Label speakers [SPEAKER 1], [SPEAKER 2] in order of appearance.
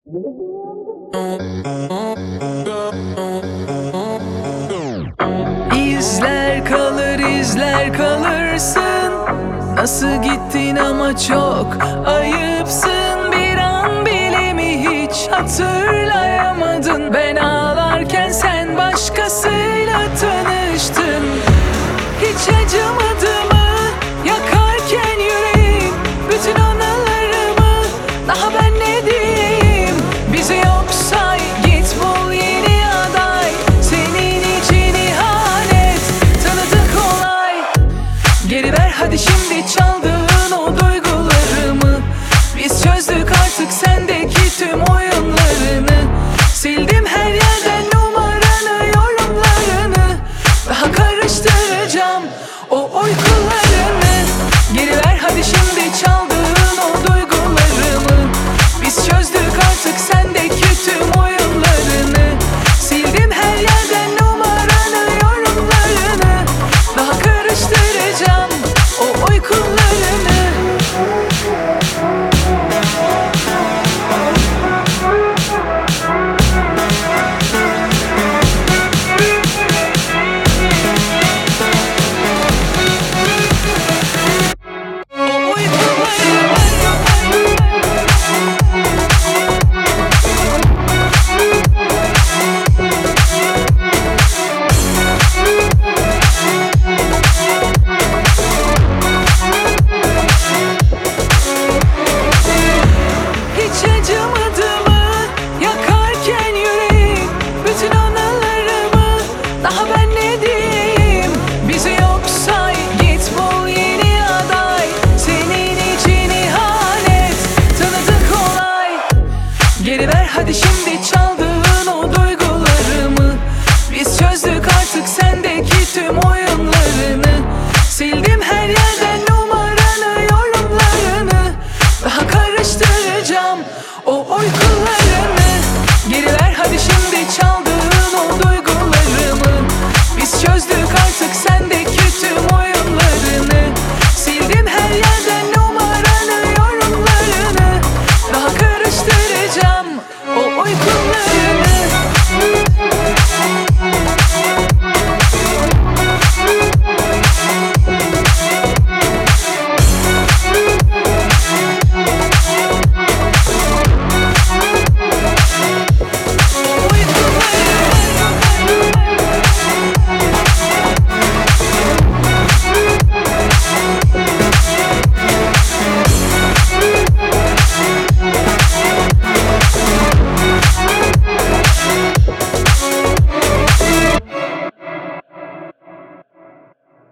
[SPEAKER 1] İzler kalır, izler kalırsın. Nasıl gittin ama çok ayıpsın. Bir an bile mi hiç hatırlayamadın? Ben ağlarken sen başkasıyla tanıştın. Hiç acımadı mı yakarken yüreğim bütün anılarımı? Daha ben ne diyeyim? Bizi yok say, git bul yeni aday. Senin için ihanet tanıdık olay. Geri ver hadi şimdi çaldığın o duygularımı. Biz çözdük artık sendeki tüm oyunlarını. Sildim her yerden numaranı, yorumlarını. Daha karıştıracağım o uykularını. Geri ver hadi şimdi çaldığın o duygularımı. Biz çözdük artık sendeki tüm oyunlarını. Sildim her yerden numaranı, yorumlarını. Daha karıştıracağım o uykularını. Hiç acımadı mı yakarken yüreğim bütün anılarımı? Daha ben ne diyeyim? Bizi yok say, git bul yeni aday. Senin için ihanet tanıdık olay. Geri ver hadi şimdi çaldığın o duygularımı. Biz çözdük artık sendeki tüm oyunlarını. Sildim her yerden numaranı, yorumlarını. Daha karıştıracağım o